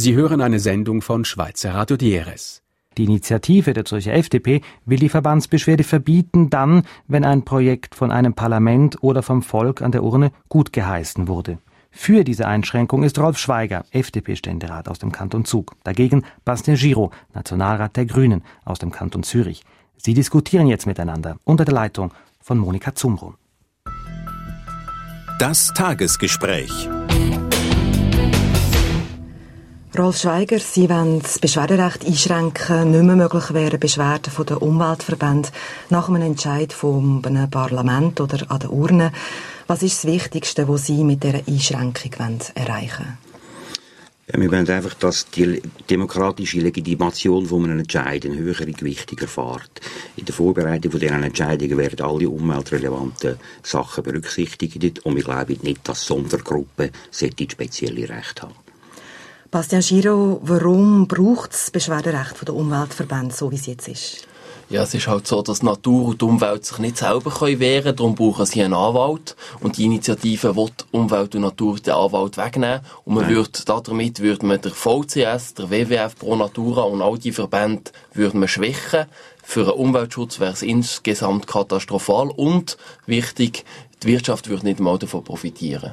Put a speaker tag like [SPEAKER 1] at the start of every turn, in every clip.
[SPEAKER 1] Sie hören eine Sendung von Schweizer Radio DRS.
[SPEAKER 2] Die Initiative der Zürcher FDP will die Verbandsbeschwerde verbieten, dann, wenn ein Projekt von einem Parlament oder vom Volk an der Urne gutgeheißen wurde. Für diese Einschränkung ist Rolf Schweiger, FDP-Ständerat aus dem Kanton Zug. Dagegen Bastien Giraud, Nationalrat der Grünen aus dem Kanton Zürich. Sie diskutieren jetzt miteinander unter der Leitung von Monika Zumbrunn.
[SPEAKER 3] Das Tagesgespräch.
[SPEAKER 4] Rolf Schweiger, Sie wollen das Beschwerderecht einschränken, nicht mehr möglich wären Beschwerden von den Umweltverbänden nach einem Entscheid von einem Parlament oder an der Urne. Was ist das Wichtigste, was Sie mit dieser Einschränkung erreichen wollen?
[SPEAKER 5] Ja, wir wollen einfach, dass die demokratische Legitimation von einem Entscheid eine höhere Gewichtung erfährt. In der Vorbereitung von diesen Entscheidungen werden alle umweltrelevanten Sachen berücksichtigt und wir glauben nicht, dass Sondergruppen spezielle Rechte haben.
[SPEAKER 4] Bastien Giraud, warum braucht es das Beschwerderecht der Umweltverbände, so wie es jetzt ist?
[SPEAKER 6] Ja, es ist halt so, dass Natur und die Umwelt sich nicht selber wehren können, darum brauchen sie einen Anwalt. Und die Initiative will Umwelt und Natur den Anwalt wegnehmen. Und damit würde man der VCS, der WWF, Pro Natura und all die Verbände würden wir schwächen. Für den Umweltschutz wäre es insgesamt katastrophal. Und wichtig, die Wirtschaft würde nicht mal davon profitieren.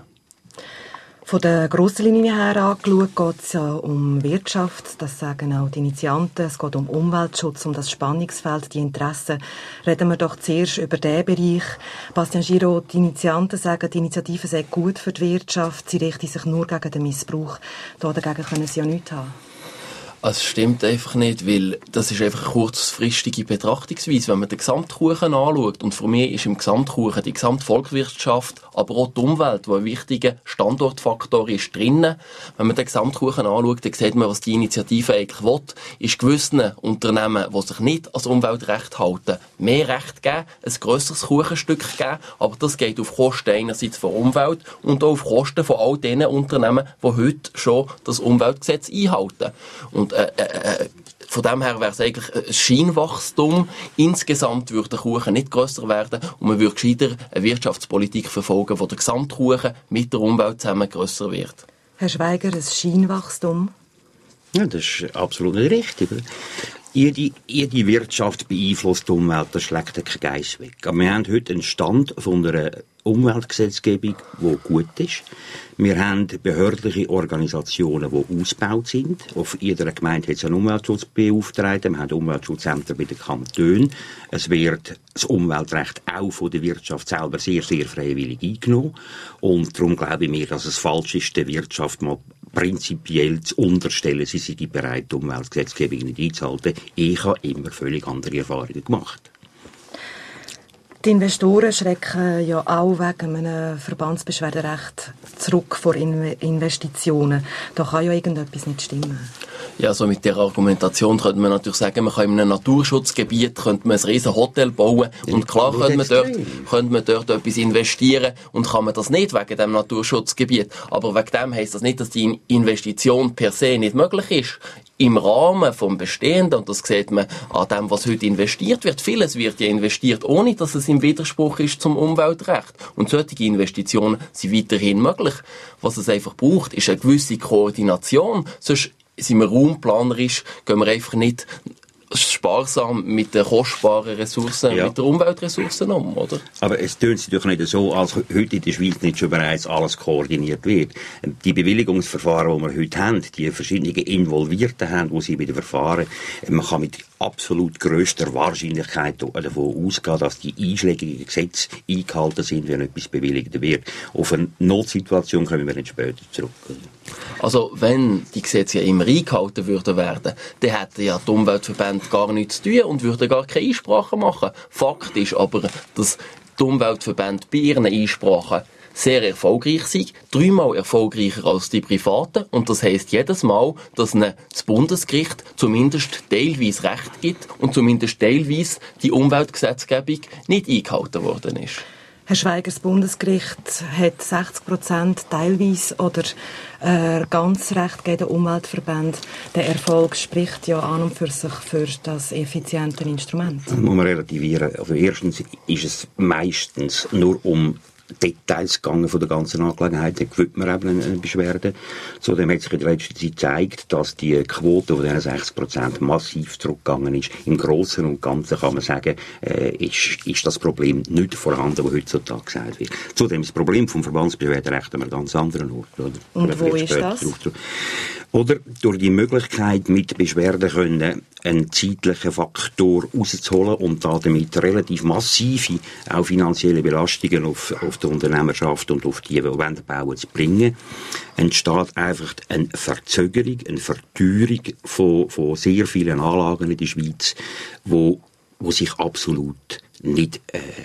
[SPEAKER 4] Von der grossen Linie her angeschaut geht es ja um Wirtschaft, das sagen auch die Initianten. Es geht um Umweltschutz, um das Spannungsfeld, die Interessen. Reden wir doch zuerst über diesen Bereich. Bastien Giraud, die Initianten sagen, die Initiative sei gut für die Wirtschaft, sie richten sich nur gegen den Missbrauch. Dagegen können sie ja nichts haben.
[SPEAKER 6] Es stimmt einfach nicht, weil das ist einfach eine kurzfristige Betrachtungsweise. Wenn man den Gesamtkuchen anschaut, und für mich ist im Gesamtkuchen die Gesamtvolkswirtschaft, aber auch die Umwelt, die ein wichtiger Standortfaktor ist, drinnen. Wenn man den Gesamtkuchen anschaut, dann sieht man, was die Initiative eigentlich will, ist gewissen Unternehmen, die sich nicht als Umweltrecht halten, mehr Recht geben, ein grösseres Kuchenstück geben, aber das geht auf Kosten einerseits von Umwelt und auch auf Kosten von all den Unternehmen, die heute schon das Umweltgesetz einhalten. Und von dem her wäre es eigentlich ein Scheinwachstum. Insgesamt würde der Kuchen nicht grösser werden und man würde gescheiter eine Wirtschaftspolitik verfolgen, wo der Gesamtkuchen mit der Umwelt zusammen grösser wird.
[SPEAKER 4] Herr Schweiger, ein Scheinwachstum?
[SPEAKER 5] Ja, das ist absolut nicht richtig. Jede Wirtschaft beeinflusst die Umwelt, das schlägt kein Geiss weg. Aber wir haben heute einen Stand von einer Umweltgesetzgebung, die gut ist. Wir haben behördliche Organisationen, die ausgebaut sind. Auf jeder Gemeinde hat es einen Umweltschutzbeauftragten. Wir haben Umweltschutzämter bei den Kantonen. Es wird das Umweltrecht auch von der Wirtschaft selber sehr, sehr freiwillig eingenommen. Und darum glaube ich mir, dass es falsch ist, der Wirtschaft mal prinzipiell zu unterstellen, sie sei bereit, die Umweltgesetzgebung nicht einzuhalten. Ich habe immer völlig andere Erfahrungen gemacht.
[SPEAKER 4] Die Investoren schrecken ja auch wegen einem Verbandsbeschwerderecht zurück vor Investitionen. Da kann ja irgendetwas nicht stimmen.
[SPEAKER 6] Ja, so mit der Argumentation könnte man natürlich sagen, man kann in einem Naturschutzgebiet ein riesen Hotel bauen und klar könnte man dort etwas investieren und kann man das nicht wegen dem Naturschutzgebiet. Aber wegen dem heisst das nicht, dass die Investition per se nicht möglich ist. Im Rahmen vom Bestehenden, und das sieht man an dem, was heute investiert wird. Vieles wird ja investiert, ohne dass es im Widerspruch ist zum Umweltrecht. Und solche Investitionen sind weiterhin möglich. Was es einfach braucht, ist eine gewisse Koordination. Sonst sind wir raumplanerisch, gehen wir einfach nicht sparsam mit den kostbaren Ressourcen, mit den Umweltressourcen um, oder?
[SPEAKER 5] Aber es tönt sich doch nicht so, als heute in der Schweiz nicht schon bereits alles koordiniert wird. Die Bewilligungsverfahren, die wir heute haben, die verschiedenen Involvierten haben, die sie bei den Verfahren, man kann mit absolut grösster Wahrscheinlichkeit davon ausgehen, dass die einschlägigen Gesetze eingehalten sind, wenn etwas bewilligt wird. Auf eine Notsituation kommen wir nicht später zurück.
[SPEAKER 6] Also, wenn die Gesetze ja immer eingehalten würden werden, dann hätten ja die Umweltverbände gar nichts zu tun und würden gar keine Einsprachen machen. Fakt ist aber, dass die Umweltverbände bei ihren Einsprachen sehr erfolgreich sind, 3-mal erfolgreicher als die Privaten. Und das heisst jedes Mal, dass ihnen das Bundesgericht zumindest teilweise Recht gibt und zumindest teilweise die Umweltgesetzgebung nicht eingehalten worden ist.
[SPEAKER 4] Herr Schweiger, das Bundesgericht hat 60% teilweise oder ganz Recht gegen den Umweltverband. Der Erfolg spricht ja an und für sich für das effiziente Instrument.
[SPEAKER 5] Das muss man relativieren. Also erstens ist es meistens nur um Details gegangen von der ganzen Angelegenheit, dann gewinnt man eben eine Beschwerde. Zudem hat sich in der letzten Zeit gezeigt, dass die Quote von diesen 60% massiv zurückgegangen ist. Im Großen und Ganzen kann man sagen, ist das Problem nicht vorhanden, das heutzutage gesagt wird. Zudem ist das Problem vom Verbandsbeschwerderecht an einem ganz anderen Ort. Oder?
[SPEAKER 4] Und wo ist das?
[SPEAKER 5] Oder durch die Möglichkeit, mit Beschwerden können einen zeitlichen Faktor rauszuholen und damit relativ massive, auch finanzielle Belastungen auf die Unternehmerschaft und auf die, die bauen, zu bringen, entsteht einfach eine Verzögerung, eine Verteuerung von sehr vielen Anlagen in der Schweiz, wo sich absolut nicht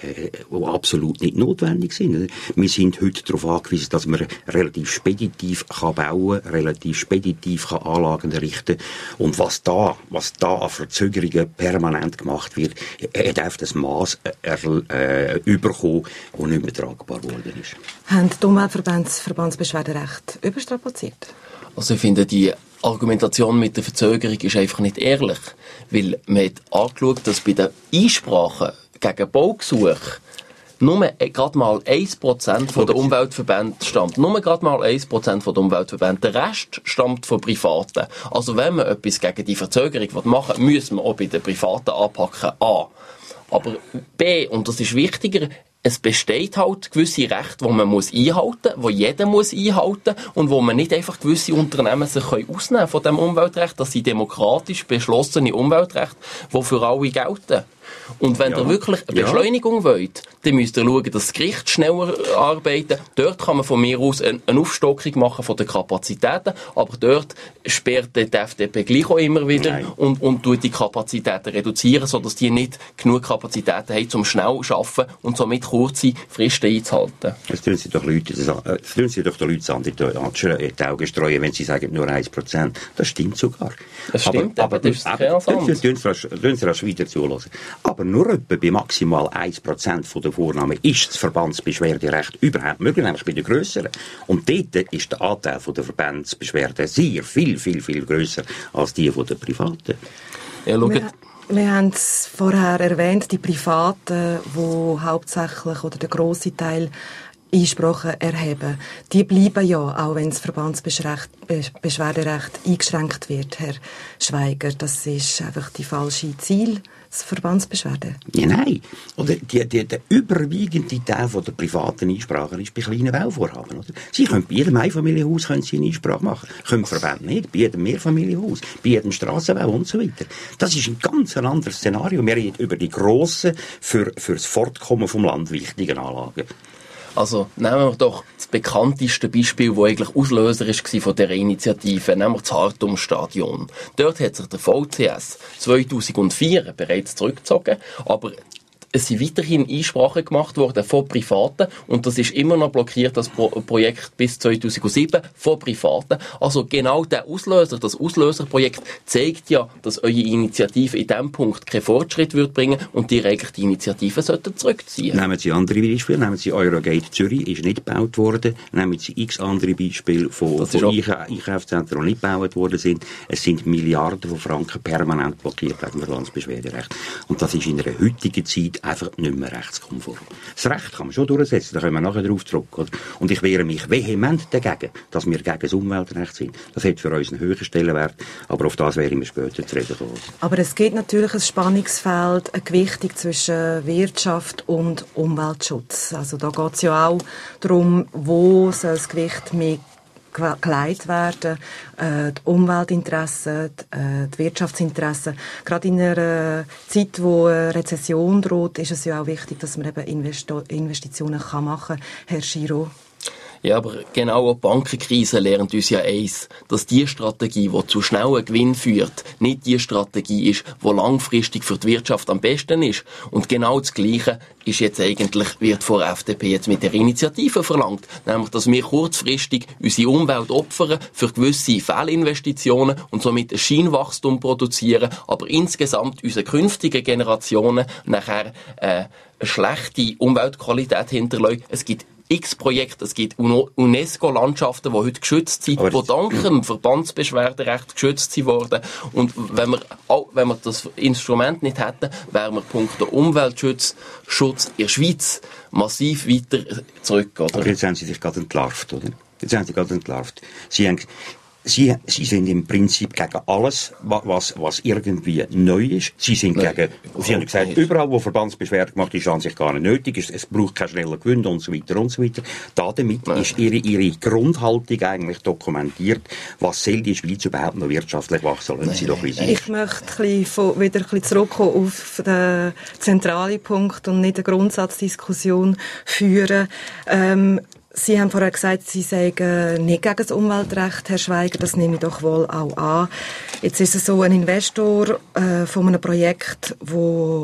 [SPEAKER 5] notwendig sind. Wir sind heute darauf angewiesen, dass man relativ speditiv bauen kann, relativ speditiv Anlagen errichten kann. Und was da an Verzögerungen permanent gemacht wird, darf das Maß überkommen, das nicht mehr tragbar geworden ist.
[SPEAKER 4] Haben die Umweltverbände das Verbandsbeschwerderecht überstrapaziert?
[SPEAKER 6] Also ich finde, die Argumentation mit der Verzögerung ist einfach nicht ehrlich. Weil man hat angeschaut, dass bei den Einsprachen gegen Baugesuche nur gerade mal 1% von den Umweltverbänden stammt. Nur gerade mal 1% von den Umweltverbänden. Der Rest stammt von Privaten. Also wenn man etwas gegen die Verzögerung machen will, müssen wir auch bei den Privaten anpacken. A. Aber B, und das ist wichtiger, es besteht halt gewisse Rechte, die man einhalten muss, die jeder einhalten muss und wo man nicht einfach gewisse Unternehmen sich ausnehmen von dem Umweltrecht. Das sind demokratisch beschlossene Umweltrechte, die für alle gelten. Und wenn ihr wirklich eine Beschleunigung wollt, dann müsst ihr schauen, dass das Gericht schneller arbeitet. Dort kann man von mir aus eine Aufstockung machen von den Kapazitäten, aber dort sperrt die FDP gleich auch immer wieder und tut die Kapazitäten reduzieren, sodass die nicht genug Kapazitäten haben, um schnell zu arbeiten und somit kurze Fristen einzuhalten.
[SPEAKER 5] Das tun sie doch den Leuten an die Augen streuen, wenn sie sagen, nur 1%. Das stimmt sogar.
[SPEAKER 6] Das stimmt, aber das ist kein Ansatz.
[SPEAKER 5] Tun sie rasch weiter zulassen. Aber nur etwa bei maximal 1% der Vornahmen ist das Verbandsbeschwerderecht überhaupt möglich, nämlich bei den grösseren. Und dort ist der Anteil der Verbandsbeschwerden sehr viel grösser als die der Privaten.
[SPEAKER 6] Ja,
[SPEAKER 4] wir haben es vorher erwähnt, die Privaten, die hauptsächlich oder der grosse Teil Einsprachen erheben. Die bleiben ja, auch wenn das Verbandsbeschwerderecht eingeschränkt wird, Herr Schweiger. Das ist einfach die falsche Ziel, das Verbandsbeschwerde.
[SPEAKER 5] Ja, nein. Oder der überwiegende Teil der privaten Einsprachen ist bei kleinen Bauvorhaben. Oder? Sie können bei jedem Einfamilienhaus eine Einsprache machen. Können Verbände nicht. Bei jedem Mehrfamilienhaus, bei jedem Strassenbau und so weiter. Das ist ein ganz anderes Szenario. Wir reden über die grossen, für das Fortkommen vom Land wichtigen Anlagen.
[SPEAKER 6] Also nehmen wir doch das bekannteste Beispiel, das eigentlich Auslöser war von dieser Initiative, nämlich das Hartum-Stadion. Dort hat sich der VCS 2004 bereits zurückgezogen, aber es sind weiterhin Einsprachen gemacht worden von Privaten und das ist immer noch blockiert, das Projekt bis 2007 von Privaten. Also genau der Auslöser, das Auslöserprojekt zeigt ja, dass eure Initiative in diesem Punkt keinen Fortschritt wird bringen und ihr eigentlich die Initiative sollten zurückziehen.
[SPEAKER 5] Nehmen Sie andere Beispiele. Nehmen Sie Eurogate Zürich, ist nicht gebaut worden. Nehmen Sie x andere Beispiele von Einkaufszentren, die nicht gebaut worden sind. Es sind Milliarden von Franken permanent blockiert wegen dem Verbandsbeschwerderecht. Und das ist in einer heutigen Zeit einfach nicht mehr rechtskonform. Das Recht kann man schon durchsetzen, da können wir nachher drauf zurück. Oder? Und ich wehre mich vehement dagegen, dass wir gegen das Umweltrecht sind. Das hat für uns einen höheren Stellenwert, aber auf das wäre ich mir später zu reden kommen.
[SPEAKER 4] Aber es gibt natürlich ein Spannungsfeld, eine Gewichtung zwischen Wirtschaft und Umweltschutz. Also da geht es ja auch darum, wo soll das Gewicht mehr geleitet werden, die Umweltinteressen, die Wirtschaftsinteressen. Gerade in einer Zeit, wo eine Rezession droht, ist es ja auch wichtig, dass man eben Investitionen machen kann. Herr Giraud.
[SPEAKER 6] Ja, aber genau auch die Bankenkrise lernt uns ja eins, dass die Strategie, die zu schnellen Gewinn führt, nicht die Strategie ist, die langfristig für die Wirtschaft am besten ist. Und genau das Gleiche ist jetzt eigentlich, wird von der FDP jetzt mit der Initiative verlangt. Nämlich, dass wir kurzfristig unsere Umwelt opfern für gewisse Fehlinvestitionen und somit ein Scheinwachstum produzieren, aber insgesamt unsere künftigen Generationen nachher eine schlechte Umweltqualität hinterlassen. Es gibt x Projekte, es gibt UNESCO-Landschaften, die heute geschützt sind, die dank dem Verbandsbeschwerderecht geschützt sind worden. Und wenn wir das Instrument nicht hätten, wären wir punkto Umweltschutz in der Schweiz massiv weiter zurück. Oder?
[SPEAKER 5] Aber jetzt haben Sie sich gerade entlarvt, oder? Sie sind im Prinzip gegen alles, was irgendwie neu ist. Sie sind Sie haben gesagt, überall, wo Verbandsbeschwerde gemacht ist, an sich gar nicht nötig. Es braucht keinen schnellen Gewinn und so weiter und so weiter. Damit ist ihre Grundhaltung eigentlich dokumentiert. Was soll die Schweiz überhaupt noch wirtschaftlich wachsen? Sollen Sie doch wissen.
[SPEAKER 4] Ich möchte wieder ein bisschen zurückkommen auf den zentralen Punkt und nicht eine Grundsatzdiskussion führen. Sie haben vorher gesagt, Sie seien nicht gegen das Umweltrecht, Herr Schweiger, das nehme ich doch wohl auch an. Jetzt ist es so, ein Investor von einem Projekt, das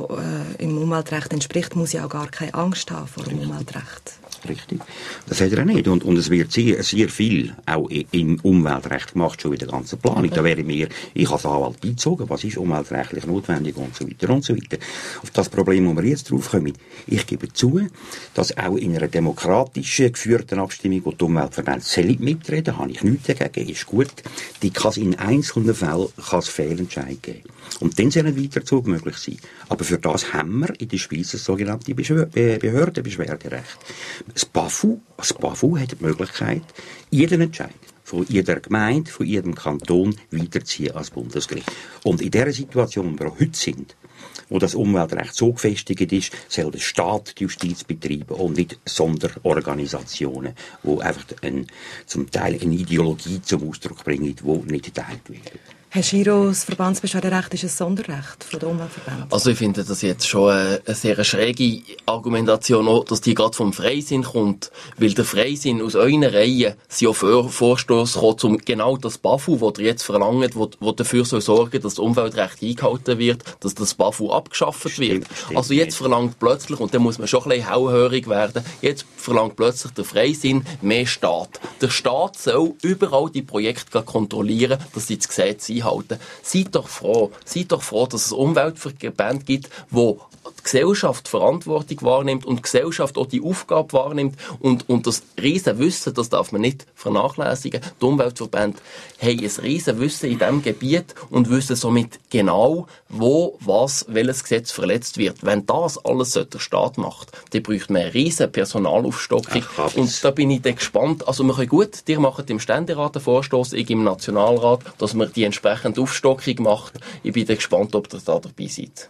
[SPEAKER 4] im Umweltrecht entspricht, muss ja auch gar keine Angst haben vor dem Umweltrecht.
[SPEAKER 5] Richtig. Das hat er auch nicht. Und es wird sehr, sehr viel auch im Umweltrecht gemacht, schon in der ganzen Planung. Da wäre ich als Anwalt eingezogen, was ist umweltrechtlich notwendig und so weiter und so weiter. Auf das Problem, wo wir jetzt drauf kommen, ich gebe zu, dass auch in einer demokratischen geführten Abstimmung, wo die Umweltverbände mitreden, habe ich nichts dagegen, ist gut. Die kann es in einzelnen Fällen Fehlentscheid geben. Und dann soll ein Weiterzug möglich sein. Aber für das haben wir in der Schweiz das sogenannte Behördenbeschwerderecht. Das BAFU hat die Möglichkeit, jeden Entscheid von jeder Gemeinde, von jedem Kanton weiterziehen als Bundesgericht. Und in der Situation, wo wir heute sind, wo das Umweltrecht so gefestigt ist, soll der Staat die Justiz betreiben und nicht Sonderorganisationen, die einfach zum Teil eine Ideologie zum Ausdruck bringen, die nicht geteilt wird.
[SPEAKER 4] Herr Schiro, das Verbandsbeschwerderecht ist ein Sonderrecht von der Umweltverbände.
[SPEAKER 6] Also ich finde das jetzt schon eine sehr schräge Argumentation, auch, dass die gerade vom Freisinn kommt, weil der Freisinn aus euren Reihen sind auch Vorstoß gekommen, um genau das BAFU, das ihr jetzt verlangt, wo dafür soll sorgen, dass das Umweltrecht eingehalten wird, dass das BAFU abgeschafft wird. Also jetzt verlangt plötzlich, und da muss man schon ein bisschen hellhörig werden, jetzt verlangt plötzlich der Freisinn mehr Staat. Der Staat soll überall die Projekte kontrollieren, dass sie das Gesetz einhalten. Seid doch froh, dass es Umweltverbände gibt, wo die Gesellschaft Verantwortung wahrnimmt und die Gesellschaft auch die Aufgabe wahrnimmt und das riesen Wissen, das darf man nicht vernachlässigen. Die Umweltverbände haben ein riesen Wissen in diesem Gebiet und wissen somit genau, welches Gesetz verletzt wird. Wenn das alles der Staat macht, dann bräuchte man eine riesen Personalaufstockung. Und da bin ich dann gespannt. Also wir können gut, ihr macht im Ständerat einen Vorstoß, ich im Nationalrat, dass man die entsprechende Aufstockung macht. Ich bin dann gespannt, ob ihr da dabei seid.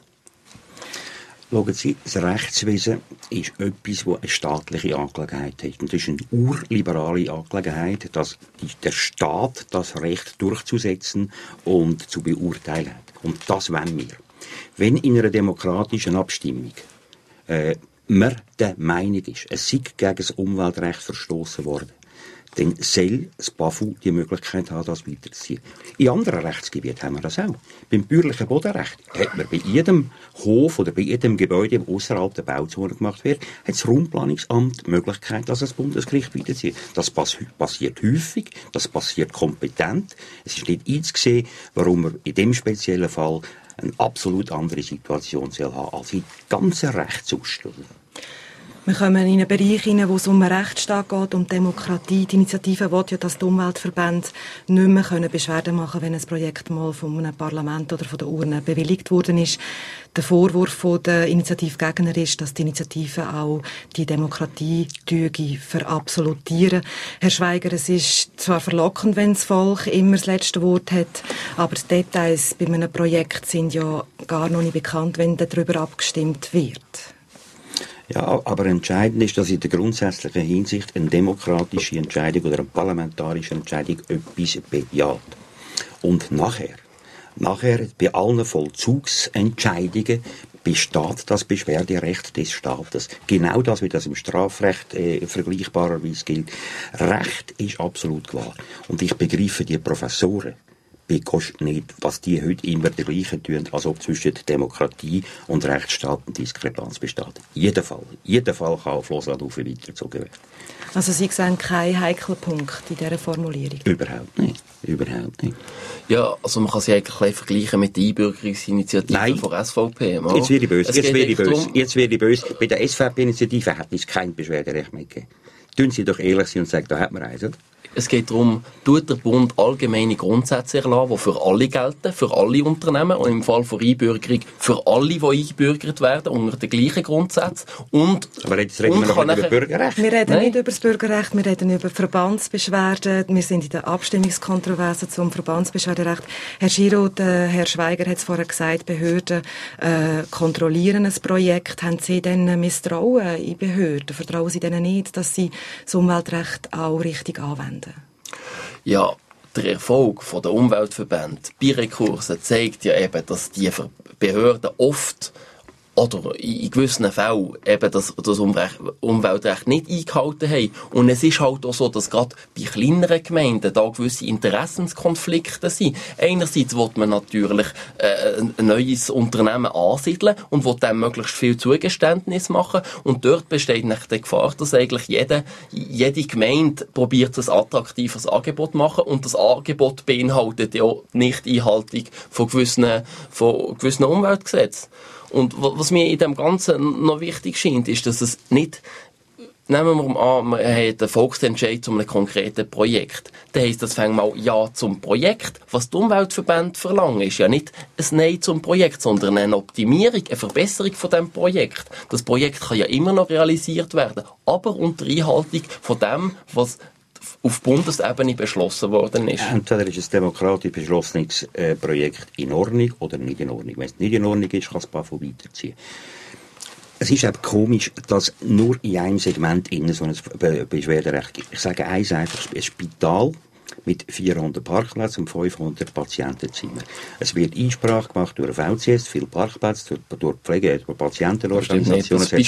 [SPEAKER 5] Schauen Sie, das Rechtswesen ist etwas, das eine staatliche Angelegenheit hat. Und das ist eine urliberale Angelegenheit, dass der Staat das Recht durchzusetzen und zu beurteilen hat. Und das wollen wir. Wenn in einer demokratischen Abstimmung man der Meinung ist, es sei gegen das Umweltrecht verstoßen worden, dann soll das BAFU die Möglichkeit haben, das weiterzuziehen. In anderen Rechtsgebieten haben wir das auch. Beim bäuerlichen Bodenrecht hat man bei jedem Hof oder bei jedem Gebäude, das außerhalb der Bauzone gemacht wird, hat das Raumplanungsamt die Möglichkeit, dass das Bundesgericht weiterzieht. Das passiert häufig, das passiert kompetent. Es ist nicht einzusehen, warum wir in dem speziellen Fall eine absolut andere Situation haben als in ganzen Rechtsausstellungen.
[SPEAKER 4] Wir kommen in einen Bereich hinein, wo es um den Rechtsstaat geht, um Demokratie. Die Initiative will ja, dass die Umweltverbände nicht mehr Beschwerden machen können, wenn ein Projekt mal von einem Parlament oder von der Urne bewilligt worden ist. Der Vorwurf der Initiativgegner ist, dass die Initiative auch die Demokratie verabsolutieren. Herr Schweiger, es ist zwar verlockend, wenn das Volk immer das letzte Wort hat, aber die Details bei einem Projekt sind ja gar noch nicht bekannt, wenn darüber abgestimmt wird.
[SPEAKER 5] Ja, aber entscheidend ist, dass in der grundsätzlichen Hinsicht eine demokratische Entscheidung oder eine parlamentarische Entscheidung etwas bejaht. Und nachher, bei allen Vollzugsentscheidungen besteht das Beschwerderecht des Staates. Genau das, wie das im Strafrecht vergleichbarerweise gilt. Recht ist absolut klar. Und ich begreife die Professoren nicht, was die heute immer dergleichen tun, als ob zwischen Demokratie und Rechtsstaat eine Diskrepanz besteht. Jeder Fall kann auf Lausanne weitergezogen werden.
[SPEAKER 4] Also Sie sehen keinen heiklen Punkt in dieser Formulierung?
[SPEAKER 5] Überhaupt nicht.
[SPEAKER 6] Ja, also man kann sie eigentlich vergleichen mit der Einbürgerungsinitiative von SVP.
[SPEAKER 5] Jetzt werde ich böse. Bei der SVP-Initiative hat es kein Beschwerderecht mehr gegeben. Tun Sie doch ehrlich sein und sagen, da hat man eins, oder?
[SPEAKER 6] Es geht darum, tut der Bund allgemeine Grundsätze erlassen, die für alle gelten, für alle Unternehmen und im Fall von Einbürgerung für alle, die eingebürgert werden, unter den gleichen Grundsätzen.
[SPEAKER 5] Aber jetzt reden wir noch nicht über Bürgerrecht.
[SPEAKER 4] Wir reden nicht über das Bürgerrecht, wir reden über Verbandsbeschwerden. Wir sind in der Abstimmungskontroverse zum Verbandsbeschwerderecht. Herr Giraud, Herr Schweiger hat es vorher gesagt, Behörden kontrollieren ein Projekt. Haben Sie denn Misstrauen in Behörden? Vertrauen Sie denen nicht, dass sie das Umweltrecht auch richtig anwenden?
[SPEAKER 6] Ja, der Erfolg der Umweltverbände bei Rekursen zeigt ja eben, dass die Behörden oft oder in gewissen Fällen eben das Umweltrecht nicht eingehalten haben. Und es ist halt auch so, dass gerade bei kleineren Gemeinden da gewisse Interessenskonflikte sind. Einerseits will man natürlich ein neues Unternehmen ansiedeln und will dem möglichst viel Zugeständnis machen. Und dort besteht nicht die Gefahr, dass eigentlich jede Gemeinde probiert, ein attraktives Angebot zu machen. Und das Angebot beinhaltet ja nicht die Einhaltung von gewissen Umweltgesetzen. Und was mir in dem Ganzen noch wichtig scheint, ist, dass es nicht, nehmen wir mal an, man hat einen Volksentscheid zu einem konkreten Projekt. Dann heisst das fängt mal Ja zum Projekt. Was die Umweltverbände verlangen, ist ja nicht ein Nein zum Projekt, sondern eine Optimierung, eine Verbesserung von diesem Projekt. Das Projekt kann ja immer noch realisiert werden, aber unter Einhaltung von dem, was auf Bundesebene beschlossen worden ist.
[SPEAKER 5] Entweder ist ein demokratisch beschlossenes Projekt in Ordnung oder nicht in Ordnung. Wenn es nicht in Ordnung ist, kann es BAFU weiterziehen. Es ist eben komisch, dass nur in einem Segment innen so ein Beschwerderecht gibt. Ich sage eins einfach, ein Spital mit 400 Parkplätzen und 500 Patientenzimmer. Es wird Einsprache gemacht durch VCS, viele Parkplätze, durch Pflege, durch Patientenorganisationen. Es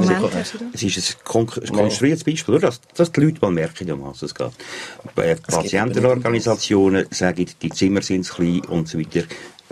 [SPEAKER 5] ist ein konstruiertes Beispiel, dass die Leute mal merken, um was es geht. Patientenorganisationen sagen, die Zimmer sind zu klein und so weiter.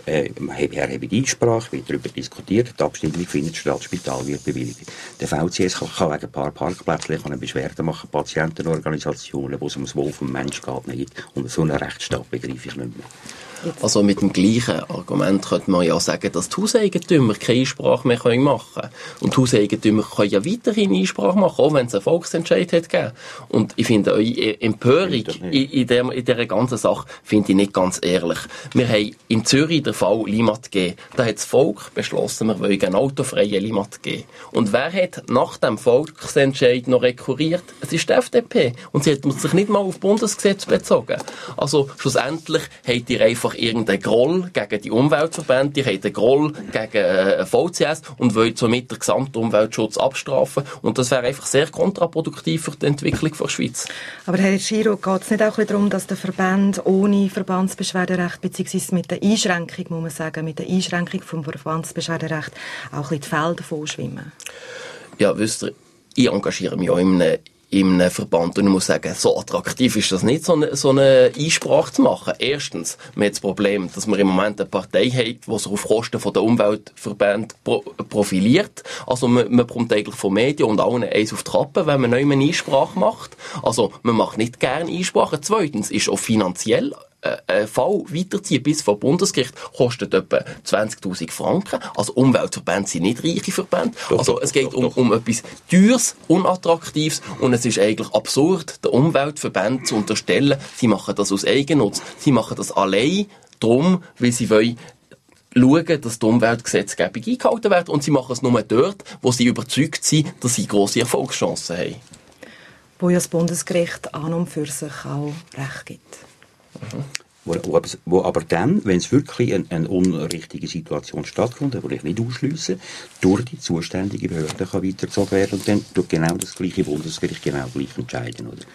[SPEAKER 5] Er habe die Einsprache, wird darüber diskutiert, die Abstimmung findet statt, das Spital wird bewilligt. Der VCS kann wegen ein paar Parkplätze eine Beschwerde machen, Patientenorganisationen, wo es ums Wohl vom Menschen geht, nicht. Und so einen Rechtsstaat begreife ich nicht mehr.
[SPEAKER 6] Also mit dem gleichen Argument könnte man ja sagen, dass die Hauseigentümer keine Einsprache mehr machen können. Und die Hauseigentümer können ja weiterhin Einsprache machen, auch wenn es einen Volksentscheid hat gegeben. Und ich finde eure Empörung in dieser ganzen Sache finde ich nicht ganz ehrlich. Wir haben in Zürich den Fall Limmat G. Da hat das Volk beschlossen, wir wollen einen autofreien Limmat G. Und wer hat nach dem Volksentscheid noch rekurriert? Es ist die FDP. Und sie hat sich nicht mal auf Bundesgesetz bezogen. Also schlussendlich habt ihr einfach irgendeinen Groll gegen die Umweltverbände, die haben einen Groll gegen VCS und wollen somit den gesamten Umweltschutz abstrafen. Und das wäre einfach sehr kontraproduktiv für die Entwicklung der Schweiz.
[SPEAKER 4] Aber Herr Giraud, geht es nicht auch darum, dass der Verband ohne Verbandsbeschwerderecht, beziehungsweise mit der Einschränkung, muss man sagen, mit der Einschränkung vom Verbandsbeschwerderecht auch ein bisschen die Felder davon schwimmen?
[SPEAKER 6] Ja, wisst ihr, ich engagiere mich auch in einem Verband. Und ich muss sagen, so attraktiv ist das nicht, so eine Einsprache zu machen. Erstens, wir haben das Problem, dass wir im Moment eine Partei haben, die sich auf Kosten der Umweltverbände profiliert. Also man bekommt eigentlich von Medien und allen eins auf die Kappe, wenn man neu eine Einsprache macht. Also man macht nicht gerne Einsprachen. Zweitens ist auch finanziell ein Fall weiterziehen bis vor Bundesgericht kostet etwa 20'000 Franken. Also Umweltverbände sind nicht reiche Verbände. Also es geht um etwas Teures, Unattraktives und es ist eigentlich absurd, den Umweltverbänden zu unterstellen, sie machen das aus Eigennutz. Sie machen das allein darum, weil sie wollen schauen, dass die Umweltgesetzgebung eingehalten wird und sie machen es nur dort, wo sie überzeugt sind, dass sie grosse Erfolgschancen haben.
[SPEAKER 4] Wo ja das Bundesgericht an und für sich auch Recht gibt.
[SPEAKER 5] Wo aber dann, wenn es wirklich eine unrichtige Situation stattfindet, die ich nicht ausschliessen, durch die zuständige Behörde kann weitergezogen werden und dann durch genau das gleiche Bundesgericht genau gleich entscheiden, oder?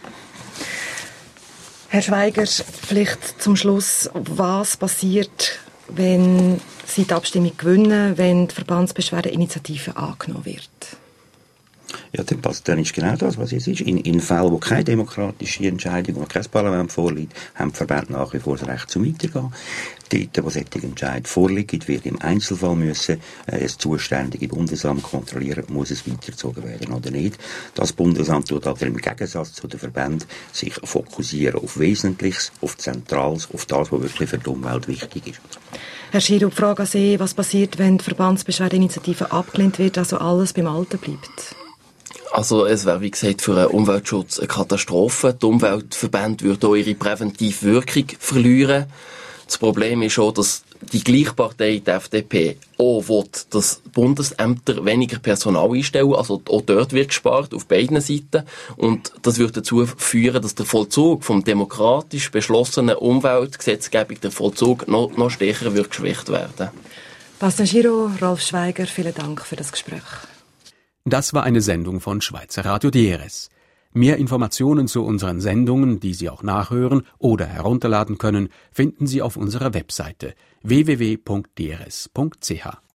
[SPEAKER 4] Herr Schweiger, vielleicht zum Schluss, was passiert, wenn Sie die Abstimmung gewinnen, wenn die Verbandsbeschwerdeinitiative angenommen wird?
[SPEAKER 5] Ja, dann ist genau das, was es ist. In Fällen, wo keine demokratische Entscheidung, wo kein Parlament vorliegt, haben die Verbände nach wie vor das Recht zum Weitergehen. Dort, wo solche Entscheid vorliegt, wird im Einzelfall müssen das zuständige Bundesamt kontrollieren, muss es weitergezogen werden oder nicht. Das Bundesamt tut aber im Gegensatz zu den Verbänden sich fokussieren auf Wesentliches, auf Zentrales, auf das, was wirklich für die Umwelt wichtig ist.
[SPEAKER 4] Herr Giraud, die Frage an Sie, was passiert, wenn die Verbandsbeschwerdeinitiative abgelehnt wird, also alles beim Alten bleibt?
[SPEAKER 6] Also es wäre, wie gesagt, für den Umweltschutz eine Katastrophe. Die Umweltverbände würden auch ihre präventive Wirkung verlieren. Das Problem ist auch, dass die gleiche Partei, die FDP, auch will, dass Bundesämter weniger Personal einstellen. Also auch dort wird gespart, auf beiden Seiten. Und das würde dazu führen, dass der Vollzug vom demokratisch beschlossenen Umweltgesetzgebung, der Vollzug noch stärker wird geschwächt werden.
[SPEAKER 4] Pastor Giro, Rolf Schweiger, vielen Dank für das Gespräch.
[SPEAKER 1] Das war eine Sendung von Schweizer Radio DRS. Mehr Informationen zu unseren Sendungen, die Sie auch nachhören oder herunterladen können, finden Sie auf unserer Webseite www.drs.ch.